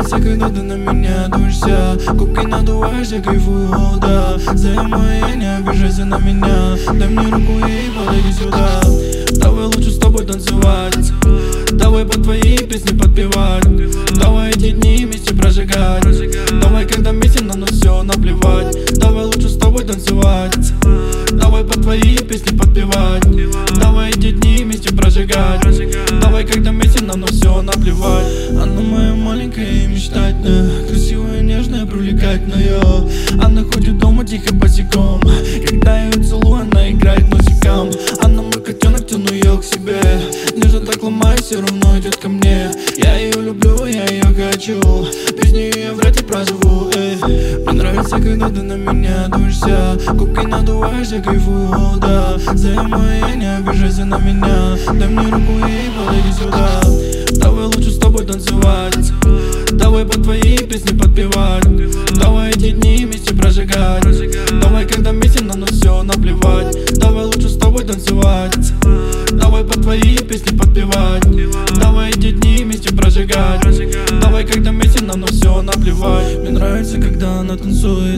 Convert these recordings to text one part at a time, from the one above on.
нравится, когда ты на меня дуешься, губки надуваешь, я кайфую, да. За мои, не обижайся на меня, дай мне руку и подойди сюда. Давай лучше с тобой танцевать, давай под твои песни подпевать, давай эти дни вместе прожигать, давай когда вместе нам на все наплевать. Давай лучше с тобой танцевать, давай под твои песни подпевать, давай эти дни вместе прожигать, давай когда вместе нам на все наплевать. Она моя маленькая и мечтательная, красивая, нежная, привлекательная. Она ходит дома тихо босиком, когда я ее целую, она играет носиком. Она мой котенок, тяну ее к себе, нежно так ломаю, все равно идет ко мне. Я ее люблю, я ее хочу, без нее я вряд ли проживу. Мне нравится, когда ты на меня дуешься, губки надуваешь, я кайфую, да. За мои, не обижайся на меня, дай мне руку и подойди сюда. Давай лучше с тобой танцевать, давай под твои песни подпевать, давай эти дни вместе прожигать, давай когда вместе нам на все наплевать. Давай лучше с тобой танцевать, давай под твои песни подпевать, давай эти дни вместе прожигать, давай когда вместе нам на все наплевать. Мне нравится, когда она танцует,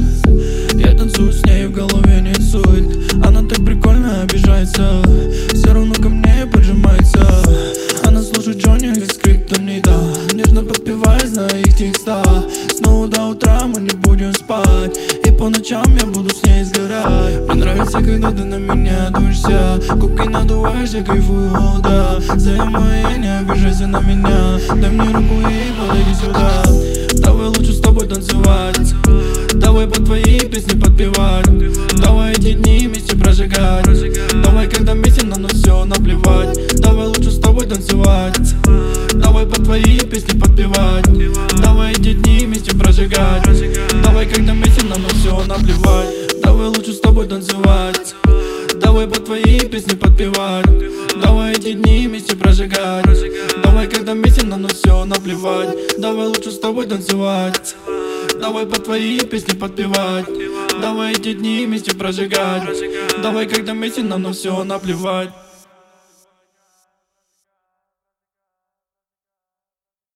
я танцую с ней, в голове нет сует. Она так прикольно обижается, все равно ко мне поджимается. Она слушает Джонни как скриптонита, нежно подпевает, зная их текста. Снова до утра мы не будем спать, и по ночам я буду с ней сгорать. Мне нравится, когда ты на меня дуешься, губки надуваешь, я кайфую, да. За мои, не обижайся на меня, дай мне руку и подойди сюда. Давай лучше с тобой танцевать, давай под твои песни подпевать, давай эти дни вместе прожигать, давай когда вместе нам на все наплевать. Давай лучше с тобой танцевать, давай под твои песни подпевать, давай эти дни вместе прожигать, давай когда вместе нам на все наплевать. Давай лучше с тобой танцевать, давай под твои песни подпевать, давай эти дни вместе прожигать, давай когда вместе нам на все наплевать. Давай лучше с тобой танцевать, давай под твои песни подпевать, давай эти дни вместе прожигать, давай когда вместе нам на все наплевать.